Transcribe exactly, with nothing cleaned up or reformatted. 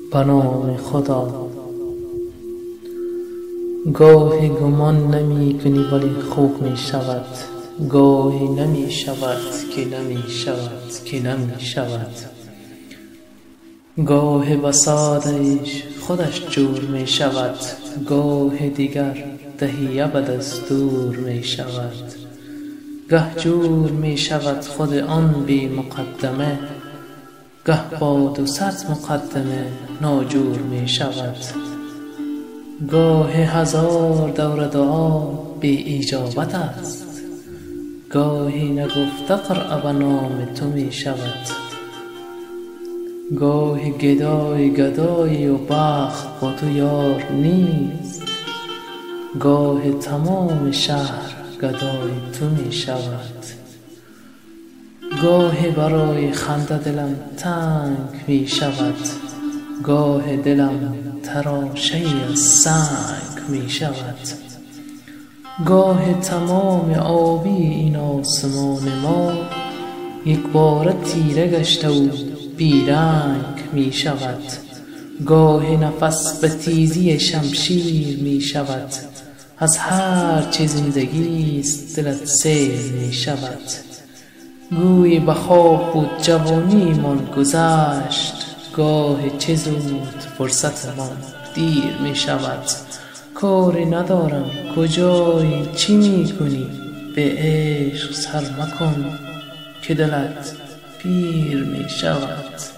به نام خدا. گاهی گمان نمی کنی ولی خوب می شود، گاهی نمی شود که نمی شود که نمی شود. گاه بساطش خودش جور می شود، گاه دیگر دهی ابد از دور می شود. گه جور می شود خود آن بی مقدمه، گه با دو صد مقدمه ناجور می شود. گاه هزار دور دعا بی اجابت است، گاهی نگفته قرأ به نام تو می شود. گاه گدای گدایی و بخت با تو یار نیست، گاه تمام شهر گدای تو می شود. گاهی برای خنده دلم تنگ می شود، گاه دلم تراشه از سنگ می شود. گاه تمام آبی این آسمان ما یک باره تیره گشته و بیرنگ می شود. گاه نفس به تیزی شمشیر می شود، از هر چه زندگی است دلت سیر می شود. گویی به خواب بود جوانی من گذشت، گاه چه زود فرصت من دیر می شود. کاری ندارم کجایی چی می کنی، به عشق سر مکن که دلت پیر می شود.